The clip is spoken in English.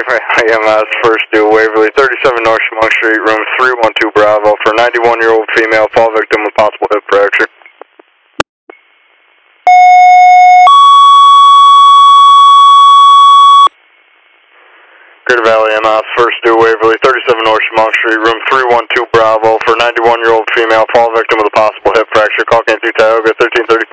EMS, first due Waverly, 37 North Chemung Street, room 312 Bravo, for 91-year-old female, fall victim with possible hip fracture. Greater Valley EMS, first due Waverly, 37 North Chemung Street, room 312 Bravo, for 91-year-old female, fall victim with a possible hip fracture. Call Can 2 Tioga, 1330.